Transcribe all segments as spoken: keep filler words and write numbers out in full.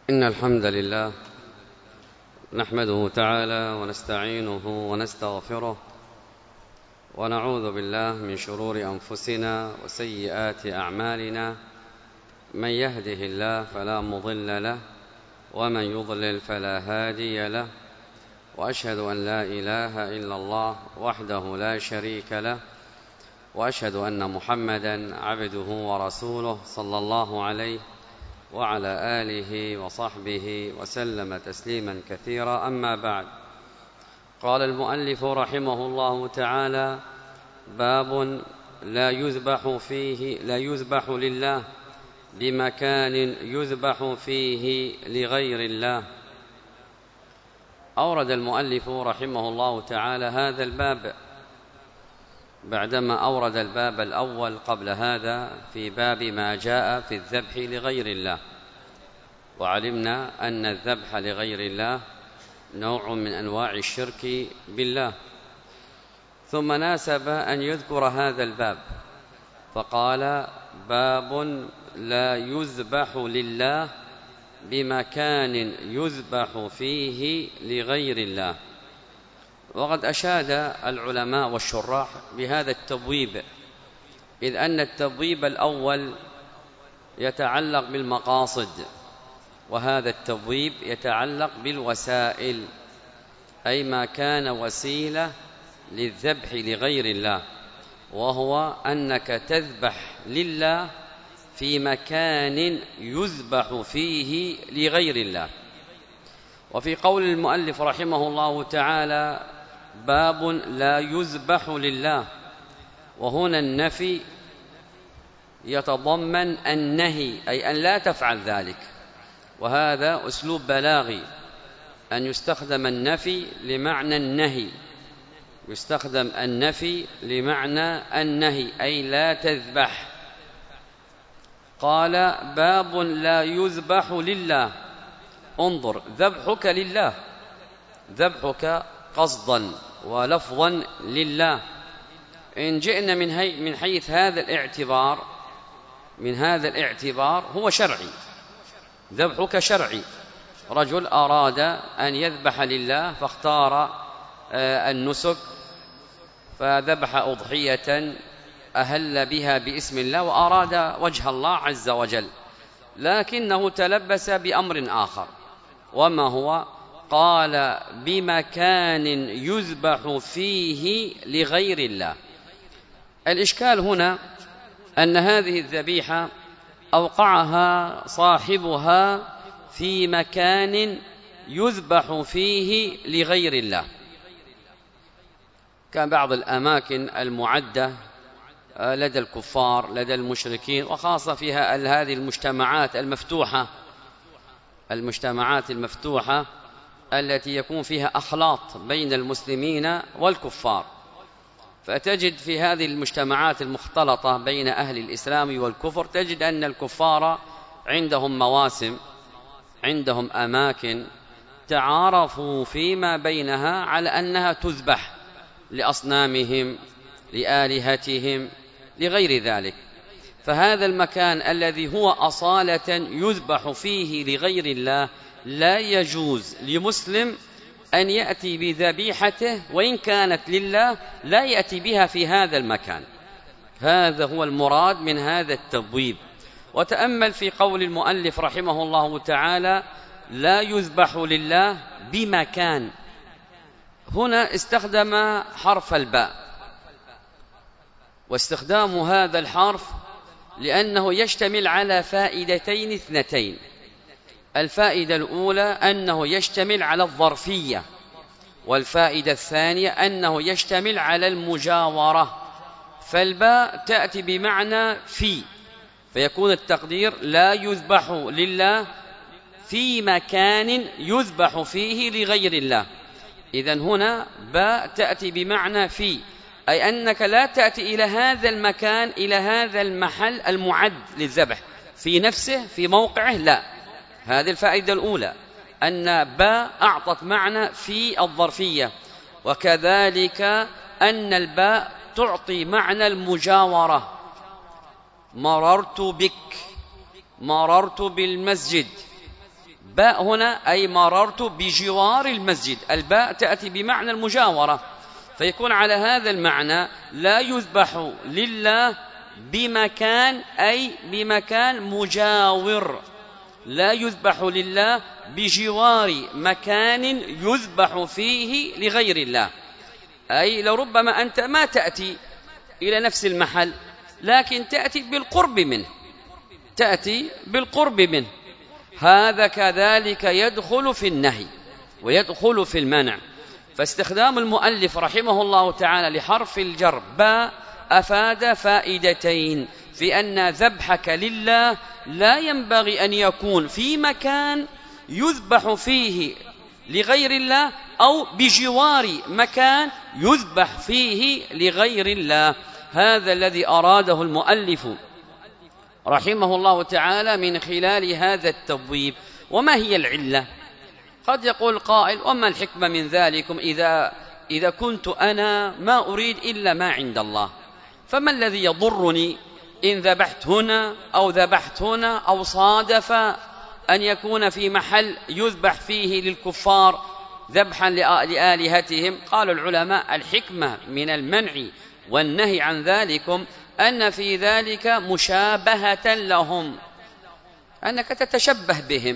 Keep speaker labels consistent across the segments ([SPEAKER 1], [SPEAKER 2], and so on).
[SPEAKER 1] إن الحمد لله نحمده تعالى ونستعينه ونستغفره ونعوذ بالله من شرور أنفسنا وسيئات أعمالنا. من يهده الله فلا مضل له ومن يضلل فلا هادي له، وأشهد أن لا إله إلا الله وحده لا شريك له، وأشهد أن محمدًا عبده ورسوله صلى الله عليه وعلى آله وصحبه وسلم تسليما كثيرا. أما بعد، قال المؤلف رحمه الله تعالى: باب لا يذبح فيه لا يذبح لله بمكان يذبح فيه لغير الله. أورد المؤلف رحمه الله تعالى هذا الباب بعدما أورد الباب الأول قبل هذا في باب ما جاء في الذبح لغير الله، وعلمنا أن الذبح لغير الله نوع من أنواع الشرك بالله، ثم ناسب أن يذكر هذا الباب فقال: باب لا يذبح لله بمكان يذبح فيه لغير الله. وقد أشاد العلماء والشراح بهذا التبويب، إذ أن التبويب الأول يتعلق بالمقاصد، وهذا التبويب يتعلق بالوسائل، أي ما كان وسيلة للذبح لغير الله، وهو أنك تذبح لله في مكان يذبح فيه لغير الله. وفي قول المؤلف رحمه الله تعالى: باب لا يذبح لله، وهنا النفي يتضمن النهي، أي أن لا تفعل ذلك، وهذا أسلوب بلاغي أن يستخدم النفي لمعنى النهي، يستخدم النفي لمعنى النهي أي لا تذبح. قال: باب لا يذبح لله. انظر، ذبحك لله، ذبحك قصدا ولفظا لله. إن جئنا من, هي من حيث هذا الاعتبار من هذا الاعتبار هو شرعي، ذبحك شرعي. رجل أراد أن يذبح لله فاختار النسك فذبح أضحية أهل بها باسم الله وأراد وجه الله عز وجل، لكنه تلبس بأمر آخر، وما هو؟ قال: بمكان يذبح فيه لغير الله. الإشكال هنا أن هذه الذبيحة أوقعها صاحبها في مكان يذبح فيه لغير الله، كبعض الأماكن المعدة لدى الكفار لدى المشركين، وخاصة فيها هذه المجتمعات المفتوحة المجتمعات المفتوحة التي يكون فيها أخلاط بين المسلمين والكفار. فتجد في هذه المجتمعات المختلطة بين أهل الإسلام والكفر، تجد أن الكفار عندهم مواسم، عندهم أماكن تعارفوا فيما بينها على أنها تذبح لأصنامهم لآلهتهم لغير ذلك. فهذا المكان الذي هو أصالة يذبح فيه لغير الله لا يجوز لمسلم أن يأتي بذبيحته وإن كانت لله، لا يأتي بها في هذا المكان. هذا هو المراد من هذا التبويب. وتأمل في قول المؤلف رحمه الله تعالى: لا يذبح لله بمكان. هنا استخدم حرف الباء، واستخدام هذا الحرف لأنه يشتمل على فائدتين اثنتين. الفائدة الأولى أنه يشتمل على الظرفية، والفائدة الثانية أنه يشتمل على المجاورة. فالباء تأتي بمعنى في، فيكون التقدير: لا يذبح لله في مكان يذبح فيه لغير الله. إذن هنا باء تأتي بمعنى في، أي أنك لا تأتي إلى هذا المكان، إلى هذا المحل المعد للذبح في نفسه في موقعه، لا. هذه الفائدة الأولى، أن باء أعطت معنى في الظرفية. وكذلك أن الباء تعطي معنى المجاورة. مررت بك، مررت بالمسجد، باء هنا أي مررت بجوار المسجد، الباء تأتي بمعنى المجاورة، فيكون على هذا المعنى لا يذبح لله بمكان أي بمكان مجاور، لا يذبح لله بجوار مكان يذبح فيه لغير الله، أي لربما أنت ما تأتي إلى نفس المحل لكن تأتي بالقرب منه، تأتي بالقرب منه، هذا كذلك يدخل في النهي ويدخل في المنع. فاستخدام المؤلف رحمه الله تعالى لحرف الجر باء أفاد فائدتين، في أن ذبحك لله لا ينبغي أن يكون في مكان يذبح فيه لغير الله أو بجوار مكان يذبح فيه لغير الله، هذا الذي أراده المؤلف رحمه الله تعالى من خلال هذا التبويب. وما هي العلة؟ قد يقول قائل وما الحكمة من ذلكم إذا, إذا كنت أنا ما أريد إلا ما عند الله، فما الذي يضرني إن ذبحت هنا أو ذبحت هنا أو صادف أن يكون في محل يذبح فيه للكفار ذبحا لآلهتهم؟ قال العلماء الحكمة من المنع والنهي عن ذلكم أن في ذلك مشابهة لهم، أنك تتشبه بهم،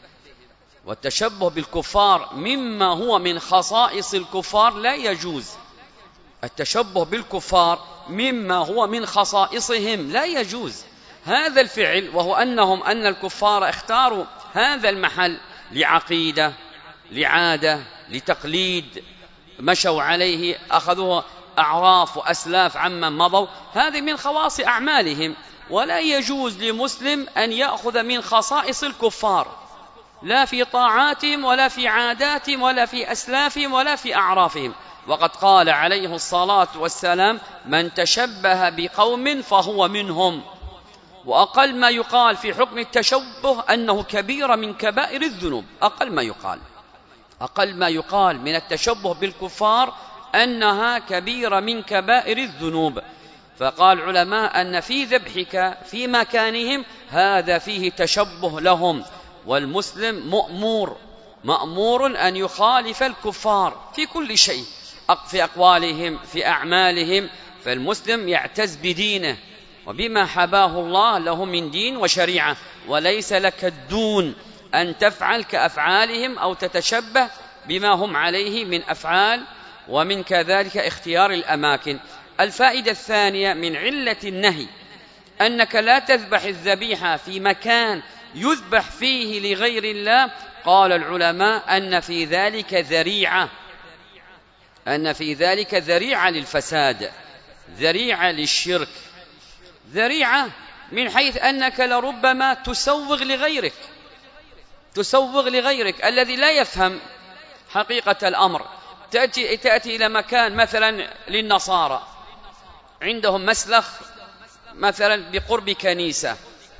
[SPEAKER 1] والتشبه بالكفار مما هو من خصائص الكفار لا يجوز، التشبه بالكفار مما هو من خصائصهم لا يجوز. هذا الفعل وهو أنهم أن الكفار اختاروا هذا المحل لعقيدة لعادة لتقليد مشوا عليه أخذوه أعراف وأسلاف عمن مضوا، هذه من خواص أعمالهم، ولا يجوز لمسلم أن يأخذ من خصائص الكفار لا في طاعاتهم ولا في عاداتهم ولا في أسلافهم ولا في أعرافهم. وقد قال عليه الصلاة والسلام من تشبه بقوم فهو منهم، وأقل ما يقال في حكم التشبه أنه كبيرة من كبائر الذنوب، أقل ما يقال أقل ما يقال من التشبه بالكفار أنها كبيرة من كبائر الذنوب. فقال العلماء أن في ذبحك في مكانهم هذا فيه تشبه لهم، والمسلم مأمور مأمور أن يخالف الكفار في كل شيء، في أقوالهم في أعمالهم، فالمسلم يعتز بدينه وبما حباه الله له من دين وشريعة، وليس لك الدون أن تفعل كأفعالهم أو تتشبه بما هم عليه من أفعال ومن كذلك اختيار الأماكن. الفائدة الثانية من علة النهي أنك لا تذبح الذبيحة في مكان يذبح فيه لغير الله. قال العلماء أن في ذلك ذريعة أن في ذلك ذريعة للفساد، ذريعة للشرك، ذريعة من حيث أنك لربما تسوغ لغيرك تسوغ لغيرك الذي لا يفهم حقيقة الأمر. تأتي, تأتي إلى مكان مثلا للنصارى عندهم مسلخ مثلا بقرب كنيسة،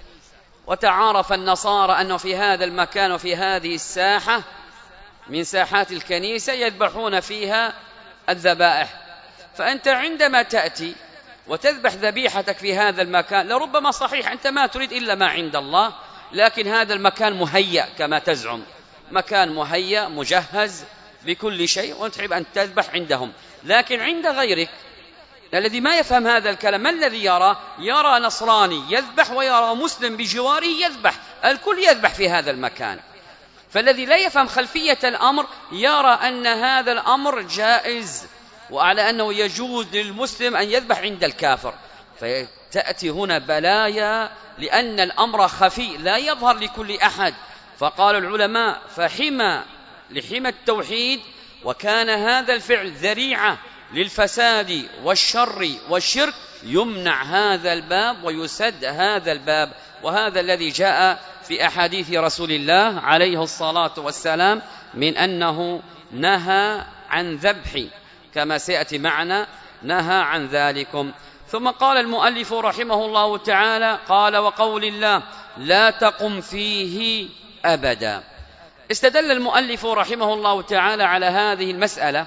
[SPEAKER 1] وتعارف النصارى أنه في هذا المكان وفي هذه الساحة من ساحات الكنيسة يذبحون فيها الذبائح، فأنت عندما تأتي وتذبح ذبيحتك في هذا المكان لربما صحيح أنت ما تريد إلا ما عند الله، لكن هذا المكان مهيأ كما تزعم، مكان مهيأ مجهز بكل شيء وتحب أن تذبح عندهم، لكن عند غيرك الذي ما يفهم هذا الكلام ما الذي يرى؟ يرى نصراني يذبح ويرى مسلم بجواره يذبح، الكل يذبح في هذا المكان، فالذي لا يفهم خلفية الأمر يرى أن هذا الأمر جائز وعلى أنه يجوز للمسلم أن يذبح عند الكافر، فتأتي هنا بلايا لأن الأمر خفي لا يظهر لكل أحد. فقال العلماء فحمى لحمى التوحيد، وكان هذا الفعل ذريعة للفساد والشر والشرك، يمنع هذا الباب ويسد هذا الباب، وهذا الذي جاء في أحاديث رسول الله عليه الصلاة والسلام من أنه نهى عن ذبح كما سيأتي معنا، نهى عن ذلكم. ثم قال المؤلف رحمه الله تعالى قال وقول الله لا تقم فيه أبدا. استدل المؤلف رحمه الله تعالى على هذه المسألة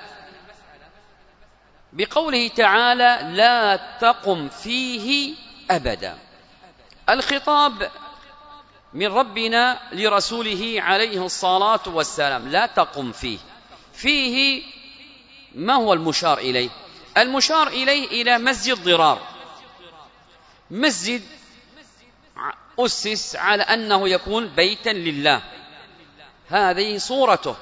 [SPEAKER 1] بقوله تعالى لا تقم فيه أبدا. الخطاب من ربنا لرسوله عليه الصلاة والسلام، لا تقم فيه. فيه ما هو المشار إليه؟ المشار إليه إلى مسجد ضرار، مسجد أسس على أنه يكون بيتا لله، هذه صورته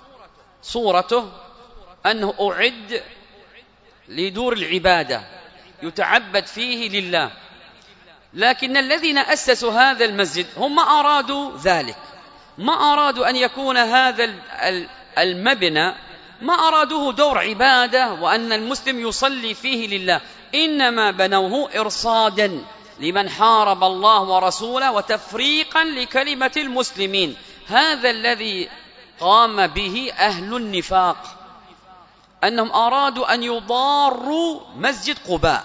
[SPEAKER 1] صورته أنه أعد لدور العبادة يتعبد فيه لله. لكن الذين أسسوا هذا المسجد هم ما أرادوا ذلك، ما أرادوا أن يكون هذا المبنى، ما أرادوه دور عبادة وأن المسلم يصلي فيه لله، إنما بنوه إرصادا لمن حارب الله ورسوله وتفريقا لكلمة المسلمين. هذا الذي قام به أهل النفاق، أنهم أرادوا أن يضاروا مسجد قباء،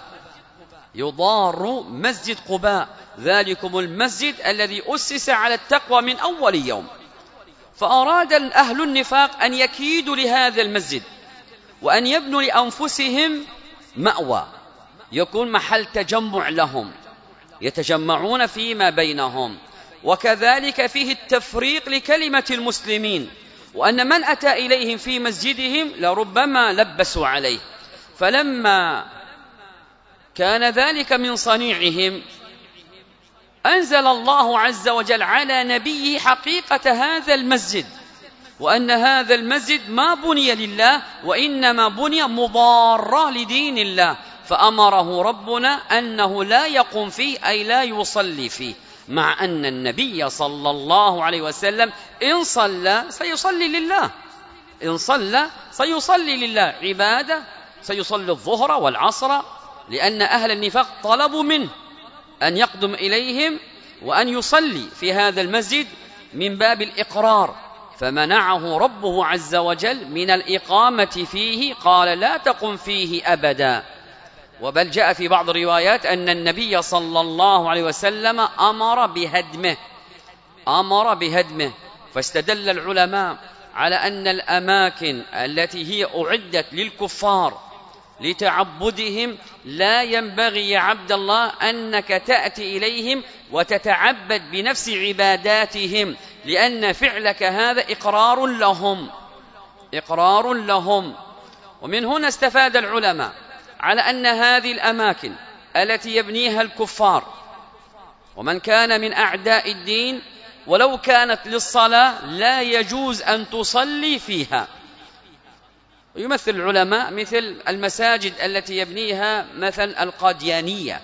[SPEAKER 1] يضاروا مسجد قباء، ذلكم المسجد الذي أسس على التقوى من أول يوم. فأراد أهل النفاق أن يكيدوا لهذا المسجد وأن يبنوا لأنفسهم مأوى يكون محل تجمع لهم، يتجمعون فيما بينهم، وكذلك فيه التفريق لكلمة المسلمين، وأن من أتى إليهم في مسجدهم لربما لبسوا عليه. فلما كان ذلك من صنيعهم أنزل الله عز وجل على نبيه حقيقة هذا المسجد، وأن هذا المسجد ما بني لله وإنما بني مضارة لدين الله، فأمره ربنا أنه لا يقوم فيه، أي لا يصلي فيه، مع أن النبي صلى الله عليه وسلم إن صلى سيصلي لله، إن صلى سيصلي لله عبادة، سيصلي الظهر والعصر، لأن أهل النفاق طلبوا منه أن يقدم إليهم وأن يصلي في هذا المسجد من باب الإقرار، فمنعه ربه عز وجل من الإقامة فيه، قال لا تقم فيه أبدا. وبل جاء في بعض الروايات أن النبي صلى الله عليه وسلم أمر بهدمه، أمر بهدمه. فاستدل العلماء على أن الأماكن التي هي أعدت للكفار لتعبدهم لا ينبغي يا عبد الله أنك تأتي إليهم وتتعبد بنفس عباداتهم، لأن فعلك هذا إقرار لهم، إقرار لهم. ومن هنا استفاد العلماء على أن هذه الأماكن التي يبنيها الكفار ومن كان من أعداء الدين ولو كانت للصلاة لا يجوز أن تصلي فيها. ويمثل العلماء مثل المساجد التي يبنيها مثل القاديانية.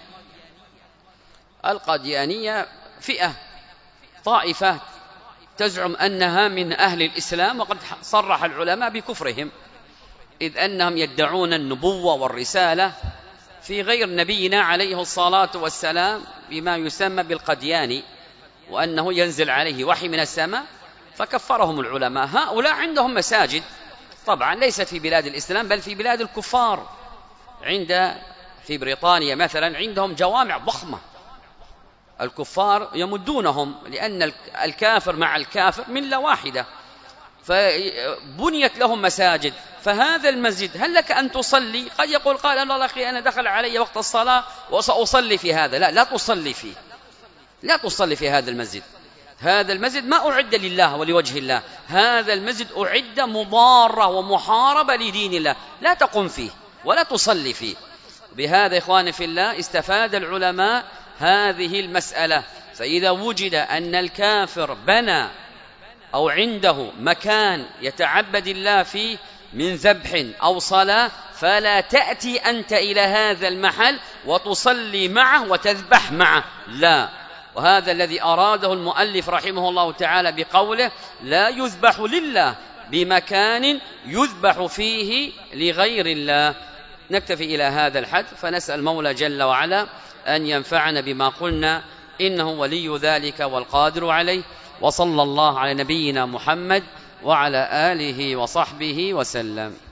[SPEAKER 1] القاديانية فئة طائفة تزعم أنها من أهل الإسلام، وقد صرح العلماء بكفرهم، إذ أنهم يدعون النبوة والرسالة في غير نبينا عليه الصلاة والسلام بما يسمى بالقدياني، وأنه ينزل عليه وحي من السماء، فكفرهم العلماء. هؤلاء عندهم مساجد طبعا ليست في بلاد الإسلام بل في بلاد الكفار، عند في بريطانيا مثلا عندهم جوامع ضخمة، الكفار يمدونهم، لأن الكافر مع الكافر ملة واحدة، فبنيت لهم مساجد. فهذا المسجد هل لك أن تصلي؟ قد يقول قال الله أخي أنا دخل علي وقت الصلاة وسأصلي في هذا، لا لا تصلي فيه، لا تصلي في هذا المسجد. هذا المسجد ما أعد لله ولوجه الله، هذا المسجد أعد مضارة ومحاربة لدين الله، لا تقم فيه ولا تصلي فيه. بهذا إخواني في الله استفاد العلماء هذه المسألة. فإذا وجد أن الكافر بنى أو عنده مكان يتعبد الله فيه من ذبح أو صلاة، فلا تأتي أنت إلى هذا المحل وتصلي معه وتذبح معه، لا. وهذا الذي أراده المؤلف رحمه الله تعالى بقوله لا يذبح لله بمكان يذبح فيه لغير الله. نكتفي إلى هذا الحد، فنسأل المولى جل وعلا أن ينفعنا بما قلنا، إنه ولي ذلك والقادر عليه. وصلى الله على نبينا محمد وعلى آله وصحبه وسلم.